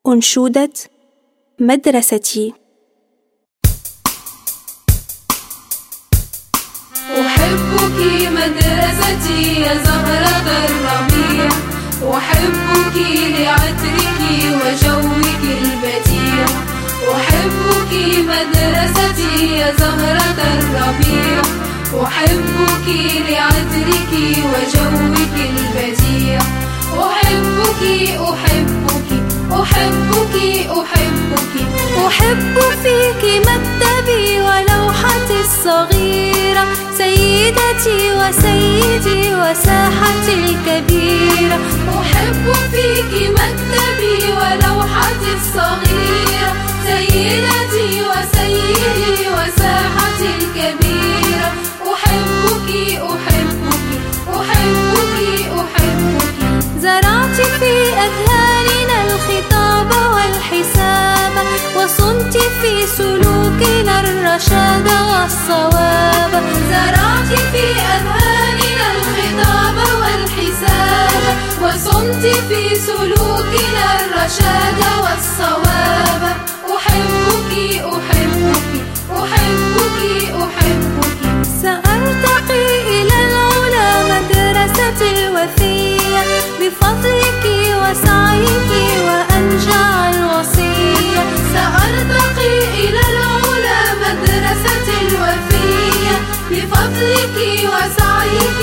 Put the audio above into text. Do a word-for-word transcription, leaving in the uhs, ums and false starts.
أنشودة مدرستي. أحبك مدرستي يا زهرة الربيع، أحبك لعطرك وجوك البديع. أحبك مدرستي يا زهرة الربيع، أحبك لعطرك وجوك البديع. أحبك أحبك أحبك أحبك أحب فيك مكتبي ولوحتي الصغيرة، سيدتي وسيدي وساحتي الكبيرة. أحب فيك مكتبي ولوحتي الصغيرة، سيدتي وسيدي وساحتي الكبيرة. أحبك أحبك أحبك أحبك زرعت في أذهاننا الخطاب والحساب، وصنت في سلوكنا الرشاد والصواب. زرعت في أذهاننا الخطاب والحساب، وصنت في سلوكنا الرشاد والصواب. أحبك أحبك أحبك أحبك سأرتقي إلى العلا مدرسة الوفية، بفضلك وسعيك وأنجع الوصية. سأرتقي إلى العلا مدرسة الوفية، بفضلك وسعيك